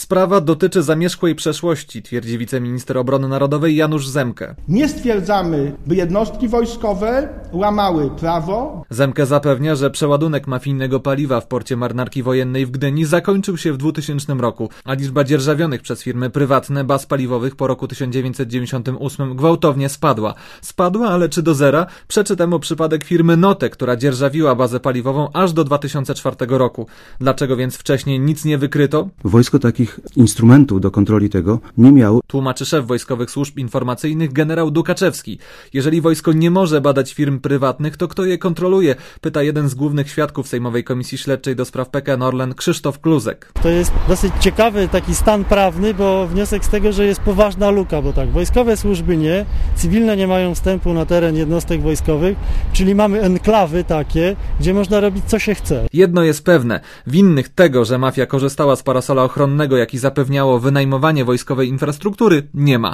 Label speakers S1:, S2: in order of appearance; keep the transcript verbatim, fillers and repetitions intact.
S1: Sprawa dotyczy zamierzchłej przeszłości, twierdzi wiceminister obrony narodowej Janusz Zemke.
S2: Nie stwierdzamy, by jednostki wojskowe łamały prawo.
S1: Zemke zapewnia, że przeładunek mafijnego paliwa w porcie Marynarki Wojennej w Gdyni zakończył się w dwutysięcznym roku, a liczba dzierżawionych przez firmy prywatne baz paliwowych po roku tysiąc dziewięćset dziewięćdziesiątym ósmym gwałtownie spadła. Spadła, ale czy do zera? Przeczy temu przypadek firmy Note, która dzierżawiła bazę paliwową aż do dwa tysiące czwartego roku. Dlaczego więc wcześniej nic nie wykryto?
S3: Wojsko takich instrumentów do kontroli tego nie miało.
S1: Tłumaczy szef Wojskowych Służb Informacyjnych generał Dukaczewski. Jeżeli wojsko nie może badać firm prywatnych, to kto je kontroluje? Pyta jeden z głównych świadków Sejmowej Komisji Śledczej do spraw P K N Orlen, Krzysztof Kluzek.
S4: To jest dosyć ciekawy taki stan prawny, bo wniosek z tego, że jest poważna luka, bo tak, wojskowe służby nie, cywilne nie mają wstępu na teren jednostek wojskowych, czyli mamy enklawy takie, gdzie można robić co się chce.
S1: Jedno jest pewne, winnych tego, że mafia korzystała z parasola ochronnego, jaki zapewniało wynajmowanie wojskowej infrastruktury, nie ma.